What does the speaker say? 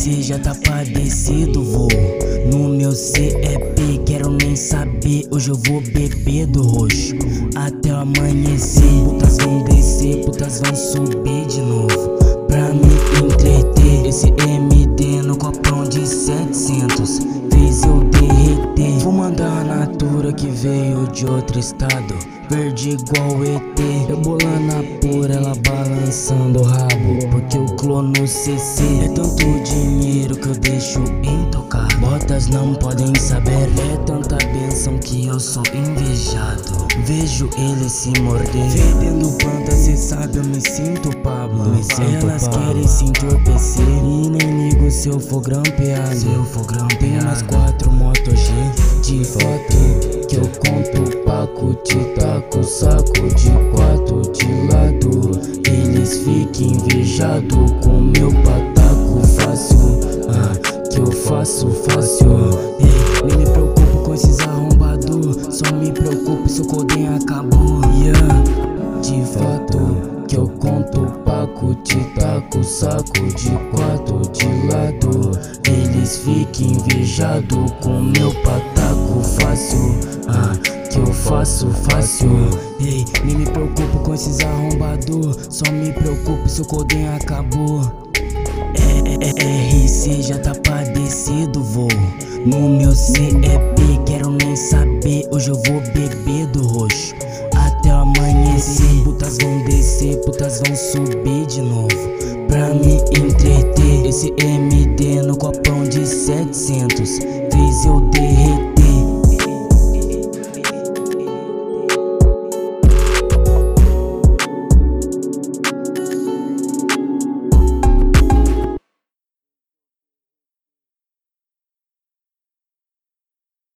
RC já tá padecido, vou no meu CEP, quero nem saber. Hoje eu vou beber do roxo até o amanhecer. Putas vão descer, putas vão subir de novo pra me entreter. Esse MD no copão de 700 fez eu derreter. Fumando a natura que veio de outro estado, verde igual ET. Rebolando a pura, ela balançando o rabo, porque o clono CC é tanto dinheiro que eu deixo intocado. Botas não podem saber, é tanta benção que eu sou invejado. Vejo ele se morder, fedendo planta, cê sabe, eu me sinto Pablo. Elas querem se entorpecer e nem ligo se eu for grampeado. Tenho mais 4 Moto G de foto que eu compro paco, te taco, saco de 4 de lado. Eles ficam invejados com meu pataco fácil, que eu faço fácil. Ei, nem me preocupo com esses arrombados, só me preocupo se o codem acabou. De fato que eu compro paco, te taco, saco de 4 de lado. Eles ficam invejados com meu pataco fácil, que eu faço fácil. Ei, nem me preocupo com esses arrombados, só me preocupo se o codem acabou. RC já tá padecido, vou no meu CEP.